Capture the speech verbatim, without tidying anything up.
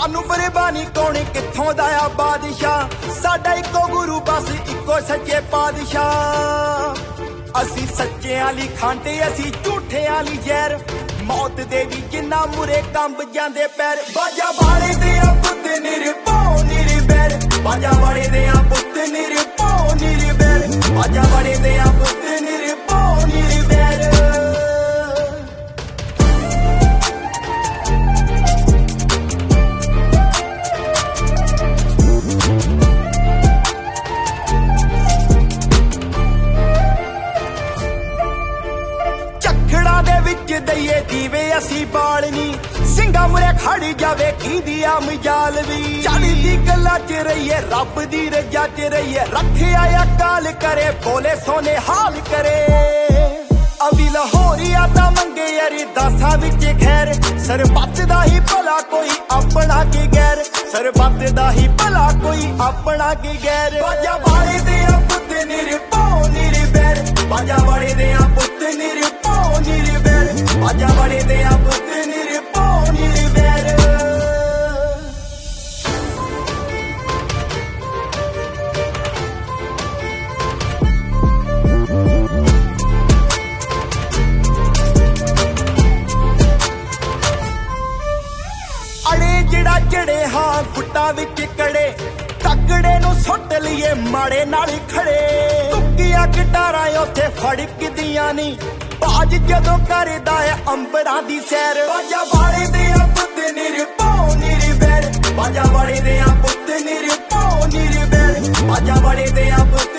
सानू बरबानी कौन कित्थों दा आ बादशाह, साडा इको गुरु बस इको सच्चे पादशाह। असी सच्चेआं ली खंड असी झूठेआं ली जहर, मौत दे वी जिन्ना मुरे कंब जांदे पैर। बाजा वाले दे आ पुत्त निरभौ निरवैर, बाजा वाले दे आ पुत्त निरभौ निरवैर, बाजा वाले दे आ पुत्त निरभौ निरवैर। दईए दीवे असी बालनी, सिंगा मुरे खड़ी जावे की दिया मजाल भी। चाली दी गल्ला च रहीए रब दी रजा च रहीए, रखे आया काल करे बोले सोने हाल करे। अभी लाहौरिया दा मंगे यारी दासा विच खैर, सरबत दा ही भला कोई अपना की गैर, सरबत दा ही भला कोई अपना की गैर। बाजा वाले दे आ पुत्त निरभौ निरवैर, बाजा वाले दे आ पुत्त निरभौ निरवैर, बाजा वाले दे आ पुत्त निरभौ निरवैर। अड़े जिड़ा जड़े हाँ गुट्टा विच कड़े, तगड़े नू सुट लिये माड़े नाल खड़े। तुक्किया गिटारां उत्थे फड़कदियां नी, बाज जदों करदा है अंबरां दी सैर। बाजा वाले दे आ पुत्त निरभौ निरवैर, बाजा वाले दे आ पुत्त निरभौ निरवैर, बाजा वाले दे आ पुत्त